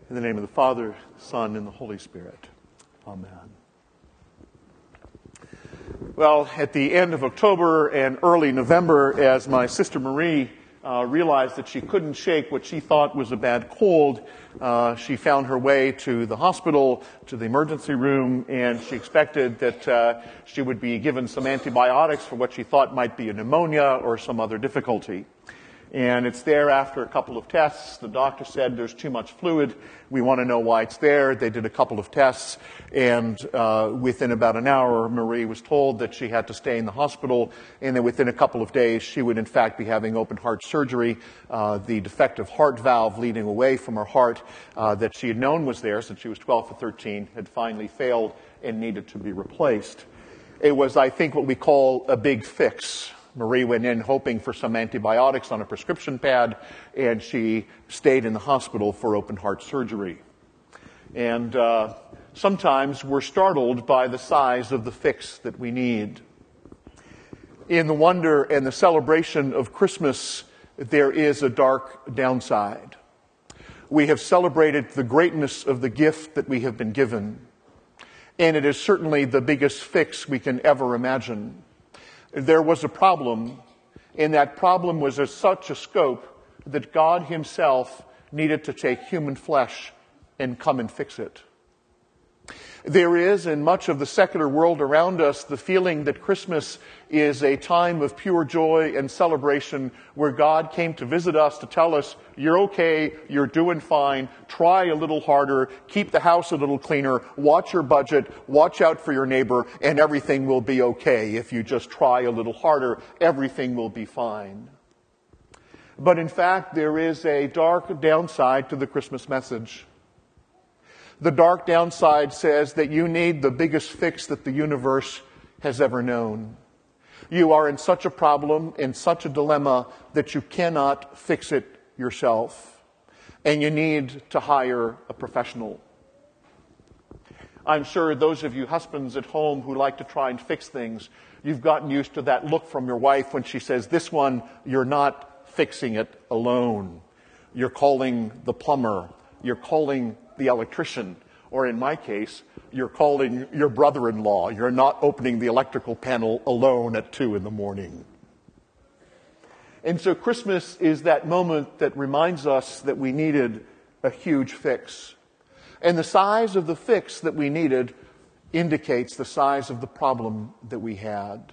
In the name of the Father, Son, and the Holy Spirit. Amen. Well, at the end of October and early November, as my sister Marie realized that she couldn't shake what she thought was a bad cold, she found her way to the hospital, to the emergency room, and she expected that she would be given some antibiotics for what she thought might be a pneumonia or some other difficulty. And it's there after a couple of tests. The doctor said there's too much fluid. We want to know why it's there. They did a couple of tests, and within about an hour, Marie was told that she had to stay in the hospital, and that within a couple of days, she would in fact be having open heart surgery. The defective heart valve leading away from her heart that she had known was there since she was 12 to 13 had finally failed and needed to be replaced. It was, I think, what we call a big fix. Marie went in hoping for some antibiotics on a prescription pad, and she stayed in the hospital for open heart surgery. And sometimes we're startled by the size of the fix that we need. In the wonder and the celebration of Christmas, there is a dark downside. We have celebrated the greatness of the gift that we have been given, and it is certainly the biggest fix we can ever imagine. There was a problem, and that problem was of such a scope that God himself needed to take human flesh and come and fix it. There is, in much of the secular world around us, the feeling that Christmas is a time of pure joy and celebration where God came to visit us to tell us, you're okay, you're doing fine, try a little harder, keep the house a little cleaner, watch your budget, watch out for your neighbor, and everything will be okay. If you just try a little harder, everything will be fine. But in fact, there is a dark downside to the Christmas message. The dark downside says that you need the biggest fix that the universe has ever known. You are in such a problem, in such a dilemma, that you cannot fix it yourself. And you need to hire a professional. I'm sure those of you husbands at home who like to try and fix things, you've gotten used to that look from your wife when she says, this one, you're not fixing it alone. You're calling the plumber. You're calling the electrician, or in my case, you're calling your brother-in-law. You're not opening the electrical panel alone at 2 a.m. And so Christmas is that moment that reminds us that we needed a huge fix. And the size of the fix that we needed indicates the size of the problem that we had.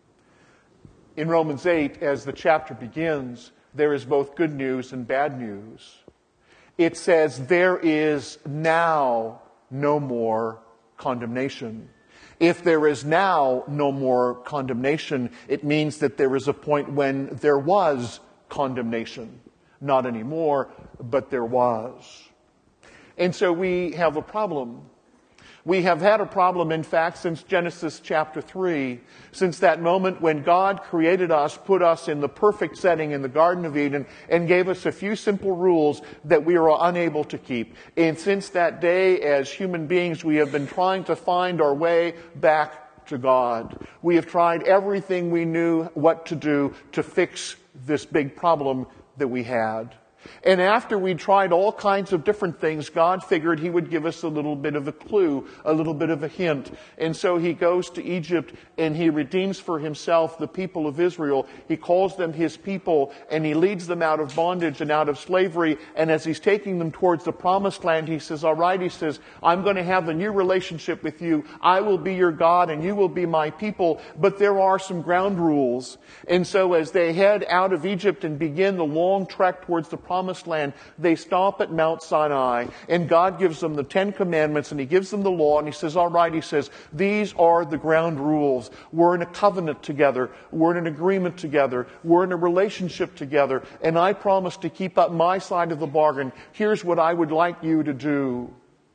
In Romans 8, as the chapter begins, there is both good news and bad news. It says, there is now no more condemnation. If there is now no more condemnation, it means that there is a point when there was condemnation. Not anymore, but there was. And so we have a problem. We have had a problem, in fact, since Genesis chapter 3, since that moment when God created us, put us in the perfect setting in the Garden of Eden, and gave us a few simple rules that we are unable to keep. And since that day, as human beings, we have been trying to find our way back to God. We have tried everything we knew what to do to fix this big problem that we had. And after we tried all kinds of different things, God figured he would give us a little bit of a clue, a little bit of a hint. And so he goes to Egypt and he redeems for himself the people of Israel. He calls them his people and he leads them out of bondage and out of slavery. And as he's taking them towards the promised land, he says, all right, he says, I'm going to have a new relationship with you. I will be your God and you will be my people. But there are some ground rules. And so as they head out of Egypt and begin the long trek towards the promised land, they stop at Mount Sinai, and God gives them the 10 Commandments, and he gives them the law, and he says, all right, he says, these are the ground rules. We're in a covenant together. We're in an agreement together. We're in a relationship together, and I promise to keep up my side of the bargain. Here's what I would like you to do.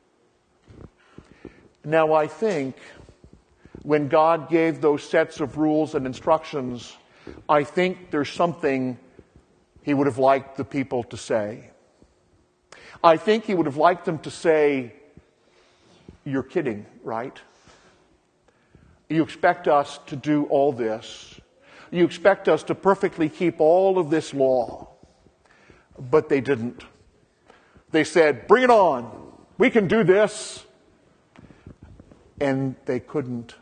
Now, I think when God gave those sets of rules and instructions, I think there's something he would have liked the people to say. I think he would have liked them to say, you're kidding, right? You expect us to do all this. You expect us to perfectly keep all of this law. But they didn't. They said, bring it on. We can do this. And they couldn't.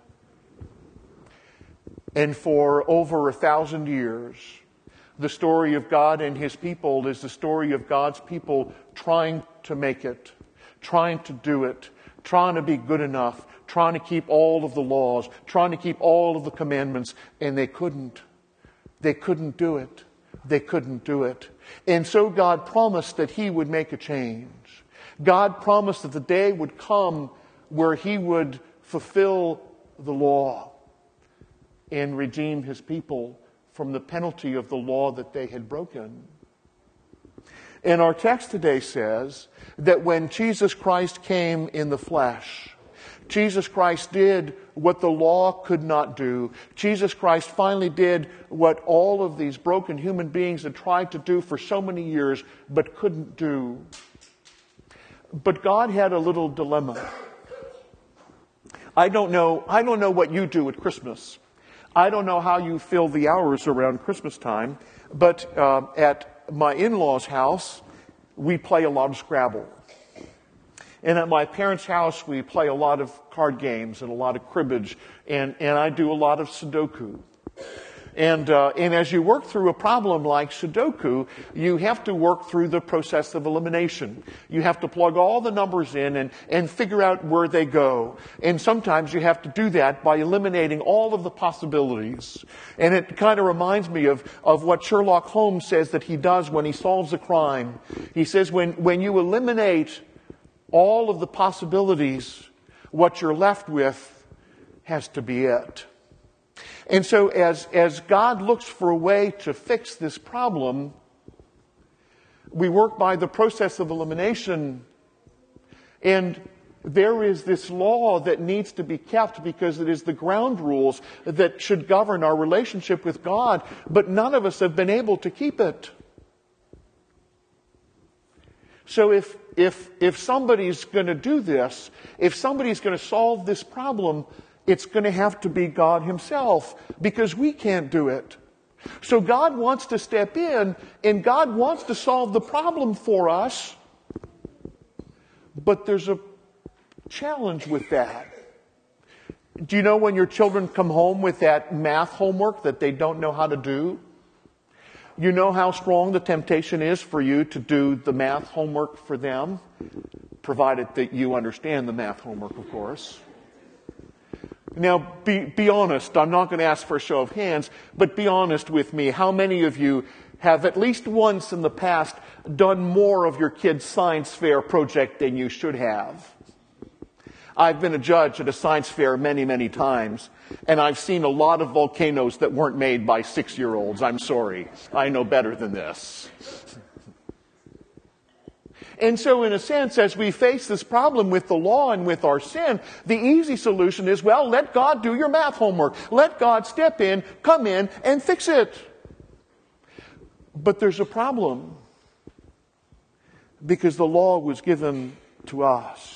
And for over 1,000 years, the story of God and His people is the story of God's people trying to make it, trying to do it, trying to be good enough, trying to keep all of the laws, trying to keep all of the commandments, and they couldn't. They couldn't do it. They couldn't do it. And so God promised that He would make a change. God promised that the day would come where He would fulfill the law and redeem His people from the penalty of the law that they had broken. And our text today says that when Jesus Christ came in the flesh, Jesus Christ did what the law could not do. Jesus Christ finally did what all of these broken human beings had tried to do for so many years but couldn't do. But God had a little dilemma. I don't know what you do at Christmas. I don't know how you fill the hours around Christmas time, but at my in-laws' house, we play a lot of Scrabble. And at my parents' house, we play a lot of card games and a lot of cribbage, and I do a lot of Sudoku. And as you work through a problem like Sudoku, you have to work through the process of elimination. You have to plug all the numbers in and figure out where they go. And sometimes you have to do that by eliminating all of the possibilities. And it kind of reminds me of what Sherlock Holmes says that he does when he solves a crime. He says when you eliminate all of the possibilities, what you're left with has to be it. And so as God looks for a way to fix this problem, we work by the process of elimination. And there is this law that needs to be kept because it is the ground rules that should govern our relationship with God, but none of us have been able to keep it. So if somebody's going to do this, if somebody's going to solve this problem, it's going to have to be God Himself, because we can't do it. So God wants to step in, and God wants to solve the problem for us, but there's a challenge with that. Do you know when your children come home with that math homework that they don't know how to do? You know how strong the temptation is for you to do the math homework for them, provided that you understand the math homework, of course. Now, be honest. I'm not going to ask for a show of hands, but be honest with me. How many of you have at least once in the past done more of your kid's science fair project than you should have? I've been a judge at a science fair many, many times, and I've seen a lot of volcanoes that weren't made by 6-year-olds. I'm sorry. I know better than this. And so, in a sense, as we face this problem with the law and with our sin, the easy solution is, well, let God do your math homework. Let God step in, come in, and fix it. But there's a problem, because the law was given to us.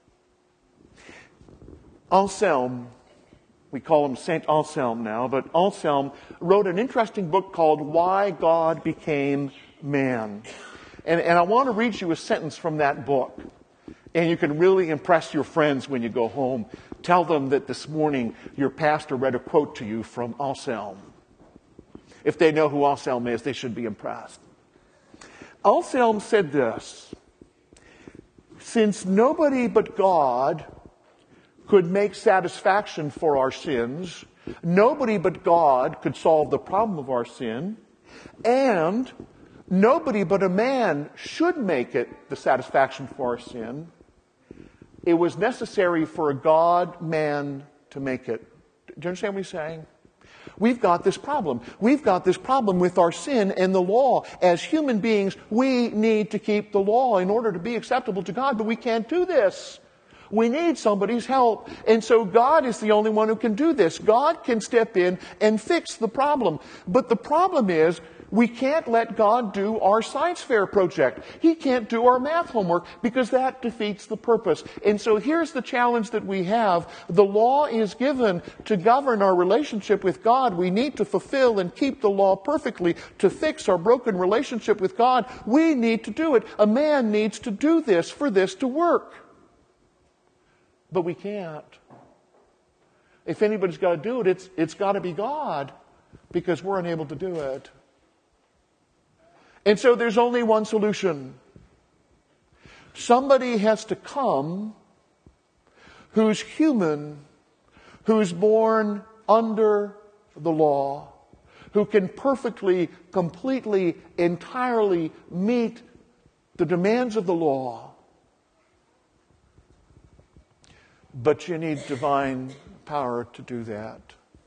Anselm, we call him Saint Anselm now, but Anselm wrote an interesting book called Why God Became Man. And I want to read you a sentence from that book. And you can really impress your friends when you go home. Tell them that this morning your pastor read a quote to you from Anselm. If they know who Anselm is, they should be impressed. Anselm said this: since nobody but God could make satisfaction for our sins, nobody but God could solve the problem of our sin, and nobody but a man should make it the satisfaction for our sin, it was necessary for a God-man to make it. Do you understand what he's saying? We've got this problem. We've got this problem with our sin and the law. As human beings, we need to keep the law in order to be acceptable to God, but we can't do this. We need somebody's help. And so God is the only one who can do this. God can step in and fix the problem. But the problem is, We can't let God do our science fair project. He can't do our math homework because that defeats the purpose. And so here's the challenge that we have. The law is given to govern our relationship with God. We need to fulfill and keep the law perfectly to fix our broken relationship with God. We need to do it. A man needs to do this for this to work. But we can't. If anybody's got to do it, it's got to be God, because we're unable to do it. And so there's only one solution. Somebody has to come who's human, who's born under the law, who can perfectly, completely, entirely meet the demands of the law. But you need divine power to do that.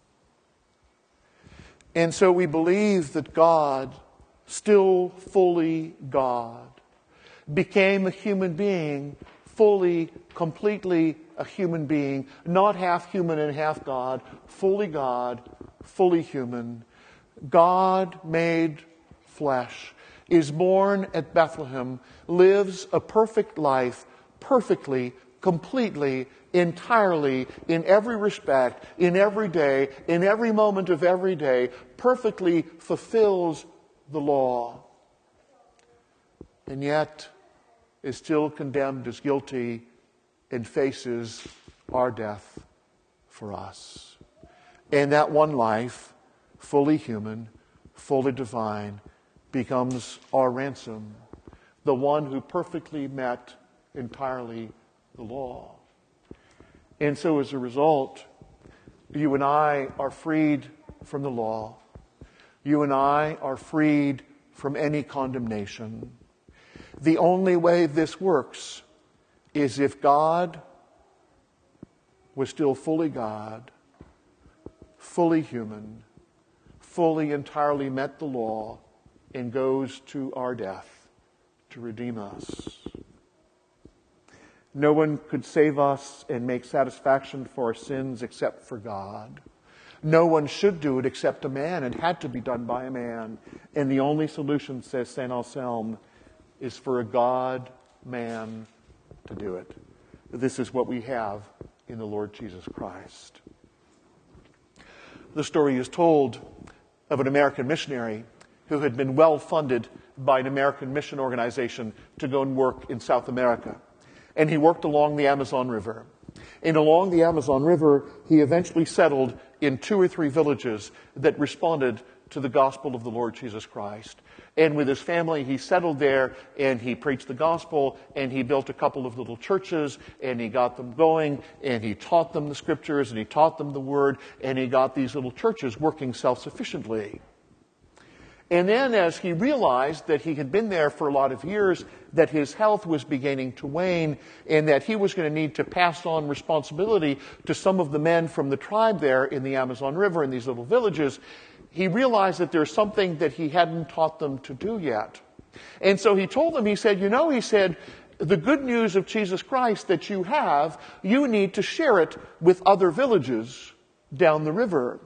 And so we believe that God, still fully God, became a human being, fully, completely a human being, not half human and half God, fully human. God made flesh, is born at Bethlehem, lives a perfect life, perfectly, completely, entirely, in every respect, in every day, in every moment of every day, perfectly fulfills the law, and yet is still condemned as guilty and faces our death for us. And that one life, fully human, fully divine, becomes our ransom, the one who perfectly met entirely the law. And so as a result, you and I are freed from the law. You and I are freed from any condemnation. The only way this works is if God was still fully God, fully human, fully, entirely met the law, and goes to our death to redeem us. No one could save us and make satisfaction for our sins except for God. No one should do it except a man. It had to be done by a man. And the only solution, says St. Anselm, is for a God-man to do it. This is what we have in the Lord Jesus Christ. The story is told of an American missionary who had been well funded by an American mission organization to go and work in South America. And he worked along the Amazon River. And along the Amazon River, he eventually settled in 2 or 3 villages that responded to the gospel of the Lord Jesus Christ. And with his family, he settled there, and he preached the gospel, and he built a couple of little churches, and he got them going, and he taught them the scriptures, and he taught them the word, and he got these little churches working self-sufficiently. And then as he realized that he had been there for a lot of years, that his health was beginning to wane, and that he was going to need to pass on responsibility to some of the men from the tribe there in the Amazon River in these little villages, he realized that there's something that he hadn't taught them to do yet. And so he told them, he said, the good news of Jesus Christ that you have, you need to share it with other villages down the river.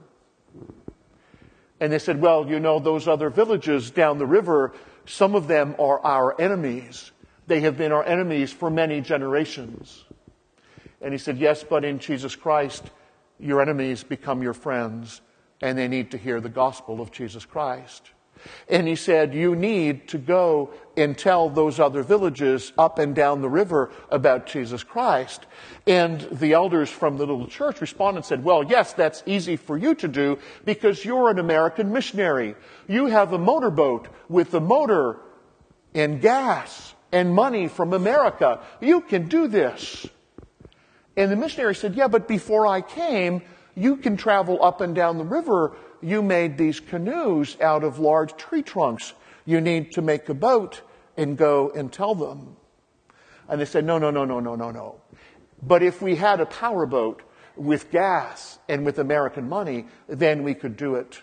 And they said, well, those other villages down the river, some of them are our enemies. They have been our enemies for many generations. And he said, yes, but in Jesus Christ, your enemies become your friends, and they need to hear the gospel of Jesus Christ. And he said, you need to go and tell those other villages up and down the river about Jesus Christ. And the elders from the little church responded and said, well, yes, that's easy for you to do because you're an American missionary. You have a motorboat with a motor and gas and money from America. You can do this. And the missionary said, yeah, but before I came, you can travel up and down the river. You made these canoes out of large tree trunks. You need to make a boat and go and tell them. And they said, no. But if we had a powerboat with gas and with American money, then we could do it.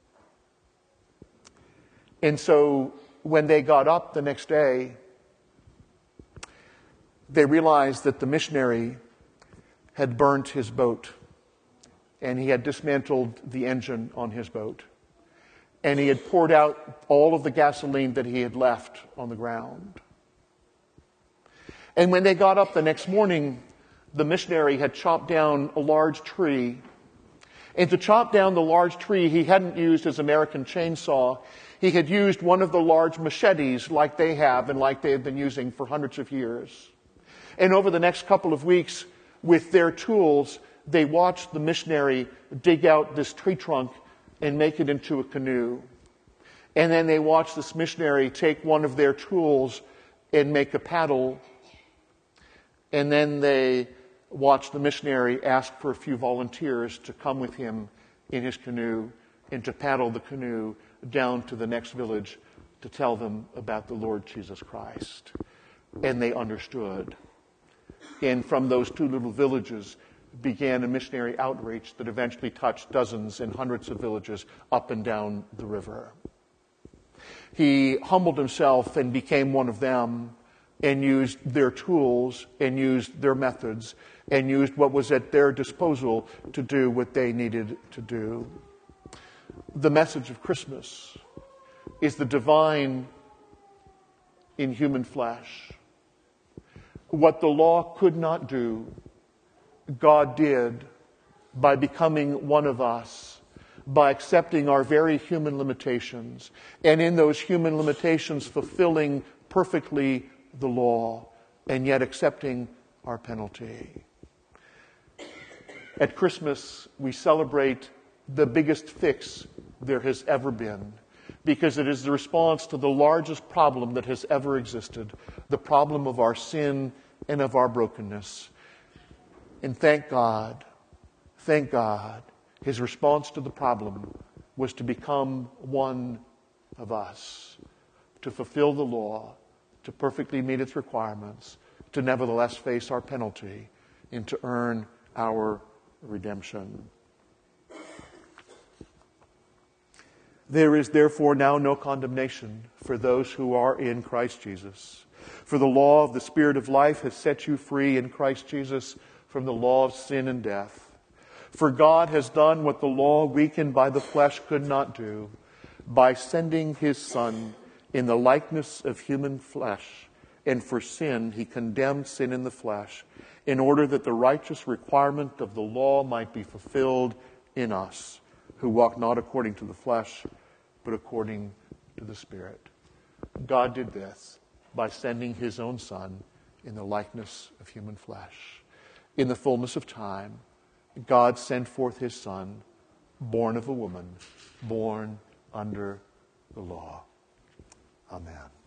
And so when they got up the next day, they realized that the missionary had burnt his boat. And he had dismantled the engine on his boat. and he had poured out all of the gasoline that he had left on the ground. And when they got up the next morning, the missionary had chopped down a large tree. And to chop down the large tree, he hadn't used his American chainsaw. He had used one of the large machetes like they have and like they have been using for hundreds of years. And over the next couple of weeks, with their tools, they watched the missionary dig out this tree trunk and make it into a canoe. And then they watched this missionary take one of their tools and make a paddle. And then they watched the missionary ask for a few volunteers to come with him in his canoe and to paddle the canoe down to the next village to tell them about the Lord Jesus Christ. And they understood. And from those two little villages began a missionary outreach that eventually touched dozens and hundreds of villages up and down the river. He humbled himself and became one of them, and used their tools and used their methods and used what was at their disposal to do what they needed to do. The message of Christmas is the divine in human flesh. What the law could not do, God did by becoming one of us, by accepting our very human limitations, and in those human limitations fulfilling perfectly the law, and yet accepting our penalty. At Christmas, we celebrate the biggest fix there has ever been, because it is the response to the largest problem that has ever existed, the problem of our sin and of our brokenness. And thank God, his response to the problem was to become one of us, to fulfill the law, to perfectly meet its requirements, to nevertheless face our penalty, and to earn our redemption. There is therefore now no condemnation for those who are in Christ Jesus. For the law of the Spirit of life has set you free in Christ Jesus from the law of sin and death. For God has done what the law, weakened by the flesh, could not do, by sending his Son in the likeness of human flesh. And for sin, he condemned sin in the flesh, in order that the righteous requirement of the law might be fulfilled in us, who walk not according to the flesh, but according to the Spirit. God did this by sending his own Son in the likeness of human flesh. In the fullness of time, God sent forth his Son, born of a woman, born under the law. Amen.